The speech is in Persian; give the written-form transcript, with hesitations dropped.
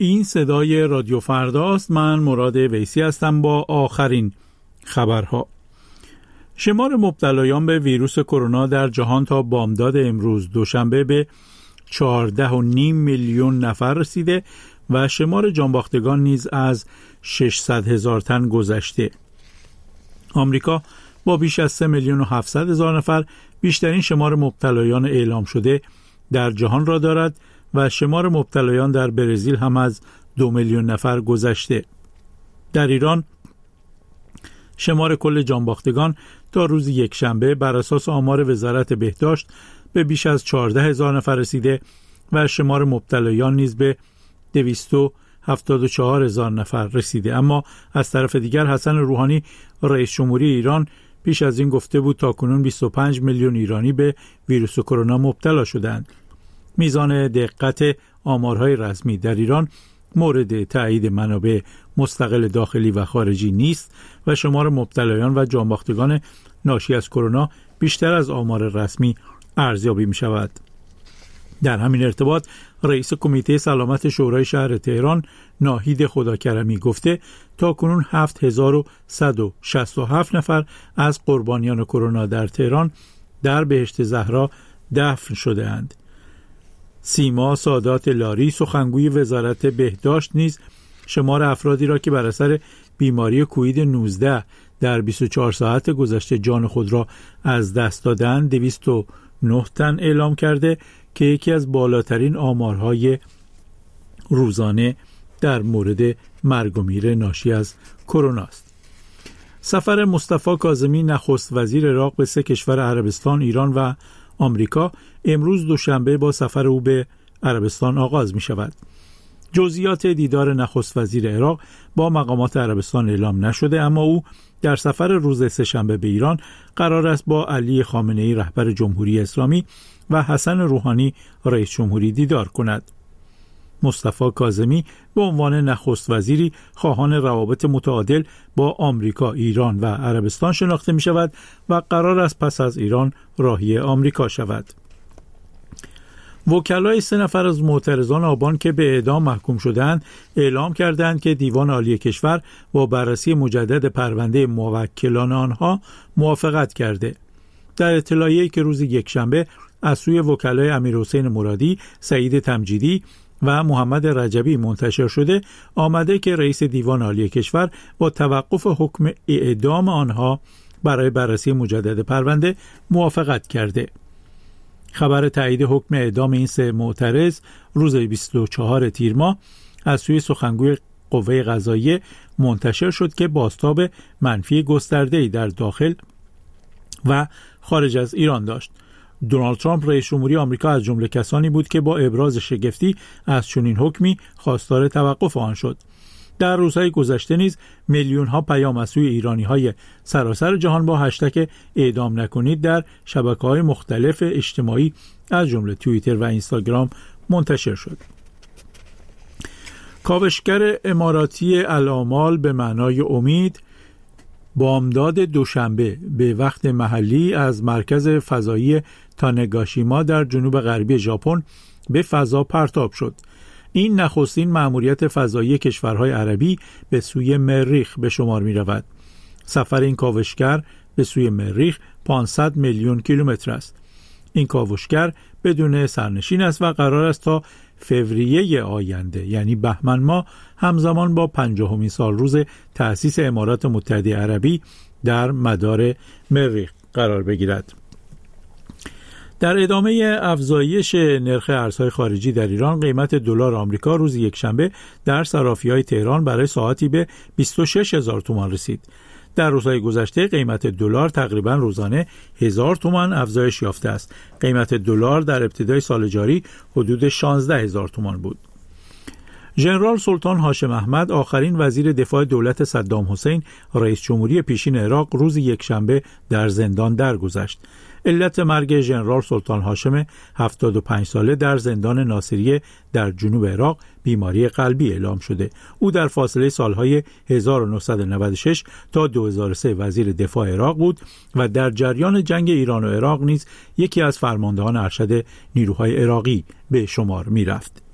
این صدای رادیو فرداست. من مراد ویسی هستم با آخرین خبرها. شمار مبتلایان به ویروس کرونا در جهان تا بامداد امروز دوشنبه به 14.5 میلیون نفر رسیده و شمار جانباختگان نیز از 600,000 تن گذشته. آمریکا با بیش از 3,700,000 نفر بیشترین شمار مبتلایان اعلام شده در جهان را دارد و شمار مبتلایان در برزیل هم از 2 میلیون نفر گذشته. در ایران شمار کل جانباختگان تا روز یکشنبه بر اساس آمار وزارت بهداشت به بیش از 14,000 نفر رسیده و شمار مبتلایان نیز به 274,000 نفر رسیده. اما از طرف دیگر حسن روحانی رئیس جمهوری ایران پیش از این گفته بود تاکنون 25 میلیون ایرانی به ویروس کرونا مبتلا شدند. میزان دقت آمارهای رسمی در ایران مورد تایید منابع مستقل داخلی و خارجی نیست و شمار مبتلایان و جانباختگان ناشی از کرونا بیشتر از آمار رسمی ارزیابی می شود. در همین ارتباط رئیس کمیته سلامت شورای شهر تهران ناهید خداکرمی گفته تاکنون 7,167 نفر از قربانیان کرونا در تهران در بهشت زهرا دفن شده اند. سیما سادات لاری سخنگوی وزارت بهداشت نیز شمار افرادی را که بر اثر بیماری کووید 19 در 24 ساعت گذشته جان خود را از دست دادند 209 تن اعلام کرده که یکی از بالاترین آمارهای روزانه در مورد مرگ و میر ناشی از کرونا است. سفر مصطفی کاظمی نخست وزیر عراق به 3 کشور عربستان، ایران و آمریکا امروز دوشنبه با سفر او به عربستان آغاز می شود. جزئیات دیدار نخست وزیر عراق با مقامات عربستان اعلام نشده، اما او در سفر روز سه‌شنبه به ایران قرار است با علی خامنه‌ای رهبر جمهوری اسلامی و حسن روحانی رئیس جمهوری دیدار کند. مصطفی کاظمی به عنوان نخست وزیری خواهان روابط متعادل با آمریکا، ایران و عربستان شناخته می شود و قرار است پس از ایران راهی آمریکا شود. وکلای 3 نفر از معترضان آبان که به اعدام محکوم شدند اعلام کردند که دیوان عالی کشور با بررسی مجدد پرونده موکلان آنها موافقت کرده. در اطلاعیه‌ای که روز یکشنبه از سوی وکلای امیرحسین مرادی، سعید تمجیدی و محمد رجبی منتشر شده آمده که رئیس دیوان عالی کشور با توقف حکم اعدام آنها برای بررسی مجدد پرونده موافقت کرده. خبر تایید حکم اعدام این 3 معترض روز 24 تیر ماه از سوی سخنگوی قوه قضاییه منتشر شد که بازتاب منفی گسترده‌ای در داخل و خارج از ایران داشت. دونالد ترامپ رئیس جمهوری آمریکا از جمله کسانی بود که با ابراز شگفتی از چنین حکمی خواستار توقف آن شد. در روزهای گذشته نیز میلیون‌ها پیام از سوی ایرانی‌های سراسر جهان با هشتگ اعدام نکنید در شبکه‌های مختلف اجتماعی از جمله توییتر و اینستاگرام منتشر شد. کاوشگر اماراتی الآمال به معنای امید بامداد دوشنبه به وقت محلی از مرکز فضایی تانگاشیما در جنوب غربی ژاپن به فضا پرتاب شد. این نخستین مأموریت فضایی کشورهای عربی به سوی مریخ به شمار می رود. سفر این کاوشگر به سوی مریخ 500 میلیون کیلومتر است. این کاوشگر بدون سرنشین است و قرار است تا فوریه آینده یعنی بهمن ماه همزمان با 50مین سالروز تأسیس امارات متحده عربی در مدار مریخ قرار بگیرد. در ادامه افزایش نرخ ارزهای خارجی در ایران، قیمت دلار آمریکا روز یکشنبه در صرافی‌های تهران برای ساعتی به 26,000 تومان رسید. در روزهای گذشته قیمت دلار تقریباً روزانه 1000 تومان افزایش یافته است. قیمت دلار در ابتدای سال جاری حدود 16,000 تومان بود. ژنرال سلطان هاشم احمد، آخرین وزیر دفاع دولت صدام حسین، رئیس جمهوری پیشین عراق، روز یکشنبه در زندان درگذشت. علت مرگ ژنرال سلطان هاشم 75 ساله در زندان ناصریه در جنوب عراق بیماری قلبی اعلام شده. او در فاصله سالهای 1996 تا 2003 وزیر دفاع عراق بود و در جریان جنگ ایران و عراق نیز یکی از فرماندهان ارشد نیروهای عراقی به شمار می رفت.